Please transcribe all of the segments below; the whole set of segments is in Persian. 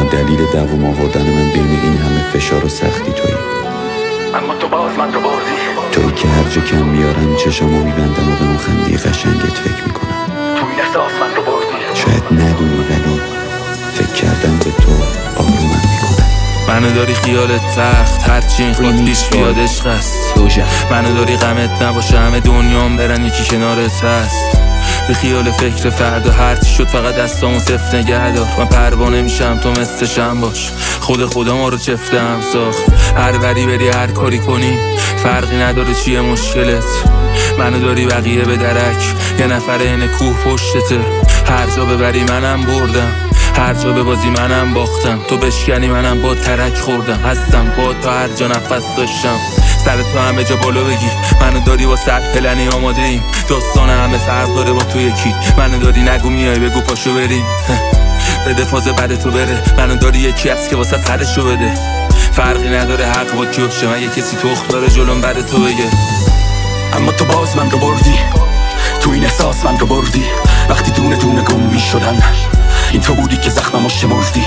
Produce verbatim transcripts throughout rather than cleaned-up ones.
دلیل دوام آوردن من بین این همه فشار و سختی تویی. اما تو باز من رو بردی، تویی که هر جا کم میارم چشامو میبندم و به اون خندی قشنگت فکر میکنم. تو این احساس من رو بردی. شاید ندونی ولی فکر کردم به تو آرومم میکنه. منو داری خیالت سخت، هرچی این خود پیش بیاد عشق است. منو داری غمت نباشه همه دنیام برن یکی کنارت هست. به خیال فکر فردا هرچی شد فقط دستامو صفت نگه دار. من پروانه میشم تو مثل شم باش. خود خدا ما رو چفته هم ساخت. هر وری بری هر کاری کنی فرقی نداره چیه مشکلت. منو داری بقیه به درک، یه نفر این کوه پشتته. هر جا ببری منم بردم، هر جا به بازی منم باختم. تو بشکنی منم با ترک خوردم. هستم با تو هر جا نفس داشتم. سر تو همه جا بالا بگیر. منو داری با صد پلنی آماده ایم. داستان همه فرق داره با تو یکی. منو داری نگو میای بگو پاشو بریم. بده فاز بعد تو بره. منو داری یکی هست که واسه سرشو بده. فرقی نداره حق با کی باشه. من یه کسی تخم داره جلوم بعد تو بگه. اما تو باز من رو بردی، تو این احساس من رو بردی. وقتی دونه دونه گم می شدن این تو بودی که زخممو شمردی.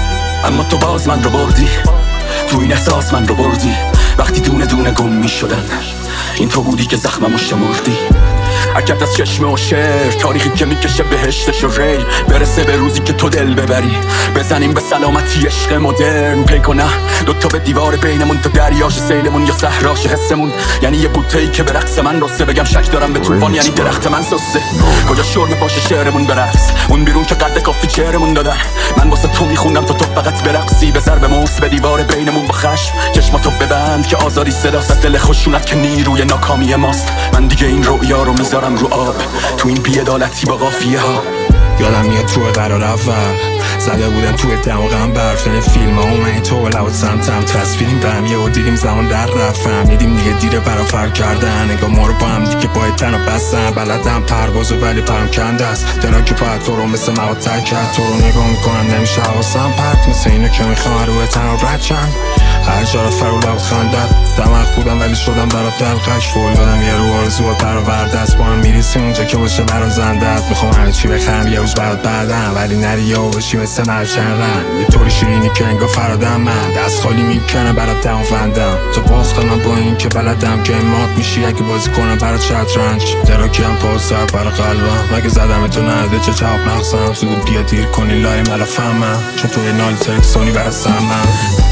اما تو باز من رو بردی، تو این احساس من رو بردی. وقتی دونه دونه گم می شدن این تو بودی که زخممو شمردی. حرکت از چشم و شعر، تاریخی که میکشه بهشتش و ری. برسه به روزی که تو دل ببری، بزنیم به سلامتی عشق مدرن. پی کنه دوتا به دیوار بینمون، تا دریاش سیلمون یا صحراش حسمون. یعنی یه بوته‌ای که به رقص من رسه، بگم شک دارم به طوفان یعنی درخت من سسته. کجا شرم باشه شعرمون برقص، اون بیرون که قد کافی چهرمون دادن. من واسه تو میخوندم تا تو فقط برقصی. به ضرب موس به دیوار بینمون با خشم چشماتو ببند که آزادی صداست. دل خشونت که نیروی ناکامی ماست. من دیگه این رویا رو میذارم رو آب، تو این بی‌عدالتی با قافیه ها. یادم میاد تو قرار اول زده بودن توی دماغم برف. یعنی فیلم ها اومدی تو لوت سمتم تصویریم به هم یه و دیدیم زمان در رفت. فهمیدیم دیگه دیره برا فرق کردن. انگاه ما رو با هم دیگه باید تن و بستن. بلدم پروازو ولی پرم کنده است. دلان که باید تو رو مثل مواد تک کرد. تو رو نگاه میکنن نمیشه حواسم پرت. مثل اینو که میخوام روی تن و رد چند. هر جا رو فرو لبت خندد. دماغ بودم ولی شدم برات دلقش. فول دادم یه رو آرزو برآورده است. با هم میریسیم اونجا که باشه برازندت. میخوام همه چی بخرم یه روز برات بعدم، ولی نری یا باشی مثل مرچن رن. یه طوری شیرینی که انگاه فرادم من دست خالی میکنه برات دم فندم. تو باختم من با این که بلدم که مات میشی اگه بازی کنم برات شطرنج. دراکی هم پاسر برا قلبم. مگه زدم تو نده چه چاپ مغزم. زود بیا دیر کنی لای ملا فهمم، چون تو یه نال ترکسونی برستم من.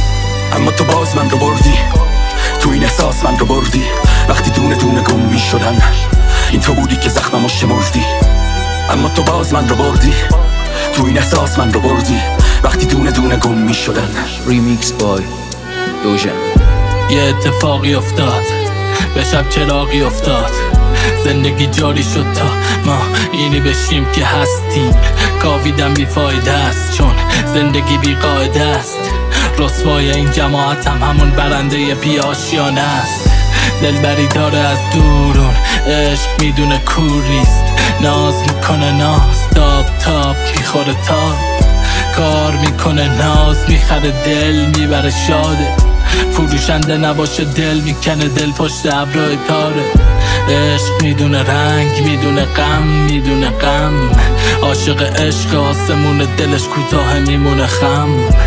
اما تو باز من رو بردی، تو این احساس من رو بردی. وقتی دونه دونه گم می شدن این تو بودی که زخممو شمردی. اما تو باز من رو بردی، تو این احساس من رو بردی. وقتی دونه دونه گم می شدن. ریمیکس بای دوژن. یه اتفاقی افتاد، به شب چراغی افتاد. زندگی جاری شد تا ما اینی بشیم که هستیم. کاویدم بیفایده است چون زندگی بی قاعده است. رسوای این جماعت هم همون برنده پیاشیانه است. دلبری داره از دورون، عشق میدونه کور نیست. ناز میکنه ناز، تاب تاب میخوره تاب. کار میکنه ناز میخره دل میبره شاده. فروشنده نباشه دل میکنه دل پشت ابرای تاره. عشق میدونه رنگ میدونه غم میدونه غم. عاشق عشق آسمون دلش کوتاه میمونه خم.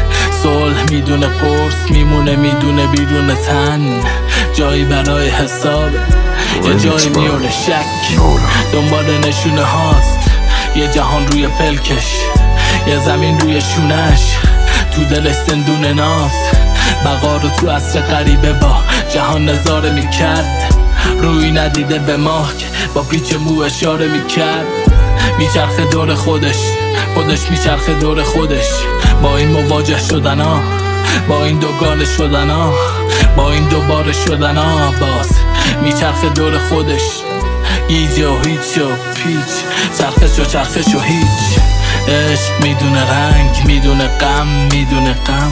صلح میدونه قرص میمونه میدونه بیرون تن. جایی برای حسابه یه جایی میونه شک. دنبال نشونه هاست یه جهان روی پلکش. یه زمین روی شونش تو دل سندون ناز. بقا رو تو عصر غریبه با جهان نظاره میکرد. روی ندیده به ماه که با پیچ مو اشاره میکرد. میچرخه دور خودش خودش میچرخه دور خودش. با این مواجه شدن ها، با این دوگانه شدن ها، با این دوباره شدن ها. باز میچرخه دور خودش. گیج و هیچ و پیچ، چرخش و چرخش و هیچ. عشق میدونه رنگ میدونه غم میدونه غم.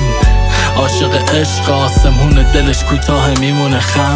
عاشق عشق آسمون دلش کوتاه میمونه خم.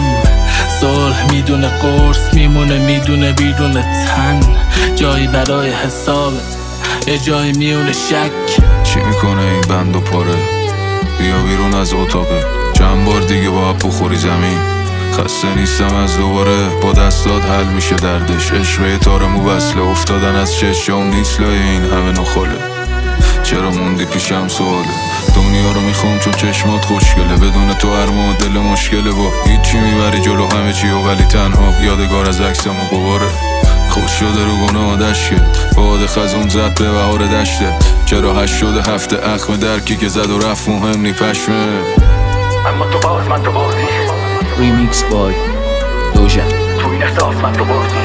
صلح میدونه قرص میمونه میدونه بیرون تن. جایی برای حسابه یه جایی میونه شک. چی میکنه این بند و پاره؟ بیا بیرون از اتاقه. چند بار دیگه با اب بخوری زمین. خسته نیستم از دوباره با دستات حل میشه دردش. عشق تار مو وصله افتادن از چشم نیست لای این همه نخاله. چرا موندی پیشم سواله؟ دنیا رو میخوام چون چشمات خوشگله، بدون تو هر معادل مشکله، با هیچی میبری جلو همه چی و ولی تنها یادگار از عکسم و غباره. خوش شده رو گناه دشت باد خزون زد به بهار دشته، چرا هشت شده هفته اخم درکی که زد و رفت مهم نی پشمه. اما تو باز من رو بردی، ریمیکس بای دوژن. تو این احساس من رو بردی،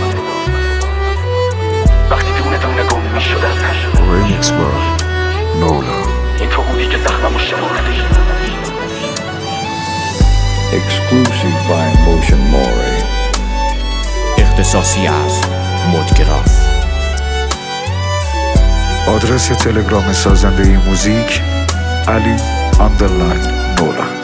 وقتی دونه دونه گم می شدن. ریمیکس بای نولا. این تو بودی که زخممو شمردی. Exclusive by Motion More. اختصاصی از مدگراف. آدرس تلگرام سازنده این موزیک علی اندرلاین نولا.